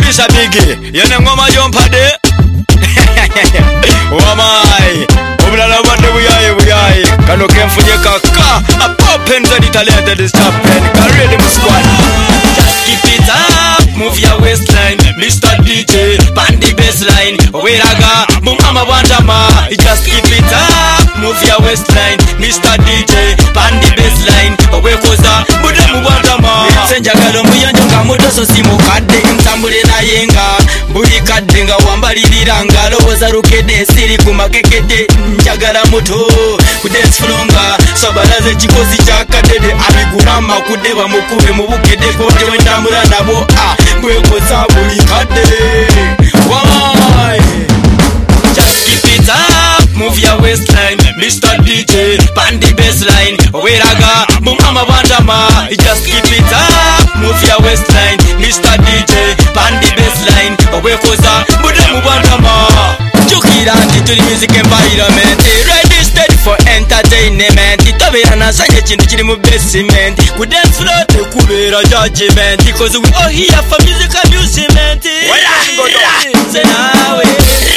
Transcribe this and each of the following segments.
producer Biggie, yene ngoma jompade. Wamai, obulala bwadde buyaye. Kano kenfunye kaka, a pop and the talented is champion. Ready mu squad. Just keep it up, move your waistline. Mr. DJ, band the bassline. Weraga, boom ama wandama. Just keep it up, move your waistline. Mr. DJ, band the bassline. Wekoza, budemu wandama. Senjagalo muyonjo kamoto so simukadde ntambule nayenga. Buli kadde nga wambalirira ngalowoza rukede siri kumakekede njagala muto ku dance floor nga sobalaze kikozi kyakadede abigula makude bamukube mu bukede ko wentambula nabo bwekoza buli kadde. Why? Just keep it up, move your waistline. Mr. DJ, band the bassline. Weraga, boom ama wandama. Just keep it up, move your waistline. Mr. DJ, band the bassline. Wekoza, budemu wandama. Jukira nti tuli music environment. Ready steady for entertainment. Tobera nasanye kintu kiri mu basement. Ku dance floor tekubera judgment. Because we all here for music amusement. Nze nawe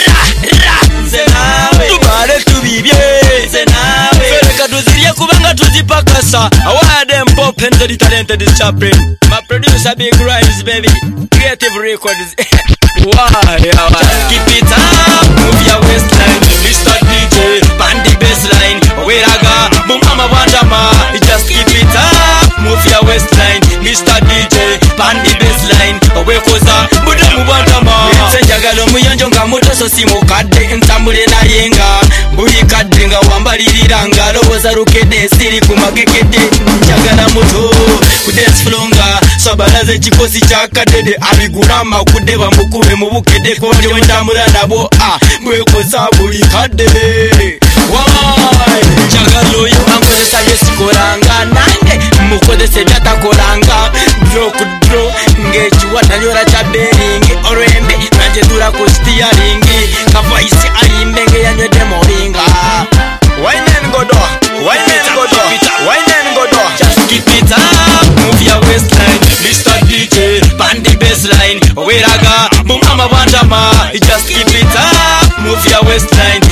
tubale tubibye nze nawe fereka tuzirye kubanga tuzipakasa. Award them pop and the talented is champion. My producer Big Rhymes baby, Creative Records. Why? Just keep it up, move your waistline. Mr. DJ, band the bassline. Weraga, boom ama wandama. Just keep it up, move your waistline. Mr. DJ, band the bassline. Wekoza, budemu wandama. Senjagalo muyonjo nga muto so simukadde ntambule nayenga. Buli kadde nga wambalirira ngalowoza rukede siri kumakekede njagala muto ku dance floor nga sobalaze kikozi kyakadede abigula makude bamukube mu bukede ko wentambula nabo bwekoza buli kadde. Why? Njagala oyo ankozesa byesikolanga nange mukozese byatakolanga. Draw ku draw ngekiwatanyola kya beringi olwembe nanje dura ku steering kavaisi ayimbe ngeyanywedde moringa. Wine and go do, wine and go do, wine and go do. Just keep it up, move your waistline. Mr. DJ, band the bassline. Weraga, boom ama wandama. Just keep it up, move your waistline.